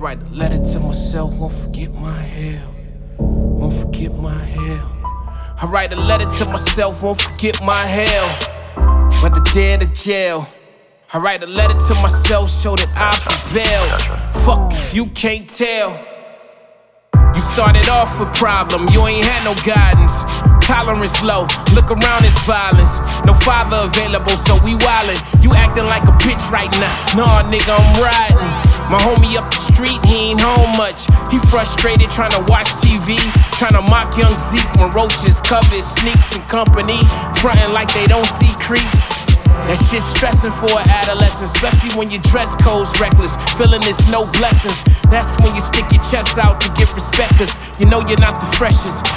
write a letter to myself, won't forget my hell. Won't forget my hell. I write a letter to myself, won't forget my hell. Whether dead or jail. I write a letter to myself, show that I prevail. Fuck if you can't tell. You started off a problem, you ain't had no guidance. Tolerance low, look around, it's violence. No father available, so we wildin'. You acting like a bitch right now. Nah, nigga, I'm riding. My homie up the street, he ain't home much. He frustrated tryna watch TV, tryna mock young Zeke when roaches cover his sneaks and company, frontin' like they don't see creeps. That shit stressin' for an adolescent, especially when your dress code's reckless. Feeling it's no blessings. That's when you stick your chest out to get respect, cause you know you're not the freshest.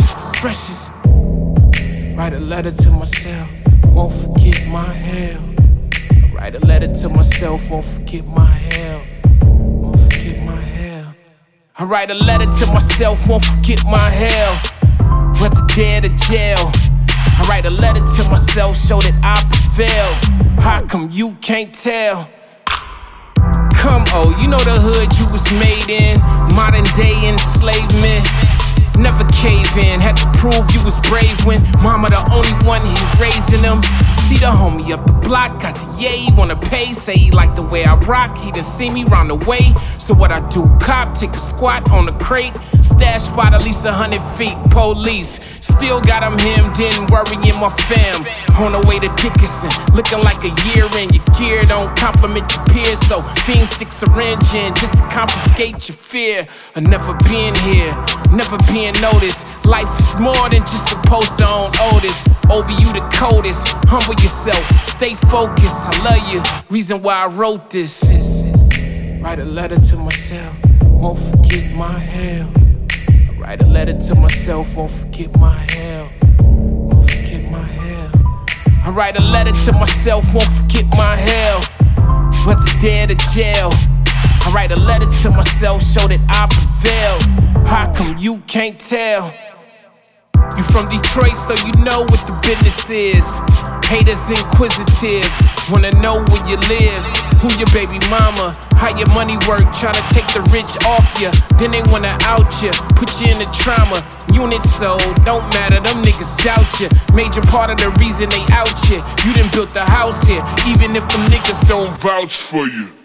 Write a letter to myself, won't forget my hell. Write a letter to myself, won't forget my hell. Won't forget my hell. I write a letter to myself, won't forget my hell. Whether dead or jail. I write a letter to myself, show that I prevail. How come you can't tell? Come, oh, you know the hood you was made in. Modern day enslavement. Never cave in, had to prove you was brave when mama the only one here raising them. See the homie up the block, got the yay, wanna pay. Say he like the way I rock, he done see me round the way. So what I do, cop, take a squat on the crate. Stash spot at least 100 feet, police. Still got him hemmed in, worrying my fam. On the way to Dickinson, looking like a year in. Your gear don't compliment your peers, so fiends stick syringe in just to confiscate your fear of never being here, never being noticed. Life is more than just a poster on Otis. Obi, you the coldest. Humble yourself, stay focused. I love you. Reason why I wrote this. Write a letter to myself, won't forget my hell. I write a letter to myself, won't forget my hell. Won't forget my hell. I write a letter to myself, won't forget my hell. Whether dead or jail. I write a letter to myself, show that I prevail. How come you can't tell? You from Detroit, so you know what the business is. Haters inquisitive, wanna know where you live. Who your baby mama, how your money work, tryna take the rich off ya. Then they wanna out ya, put you in a trauma unit, so don't matter, them niggas doubt ya. Major part of the reason they out ya. You done built the house here, even if them niggas don't vouch for you.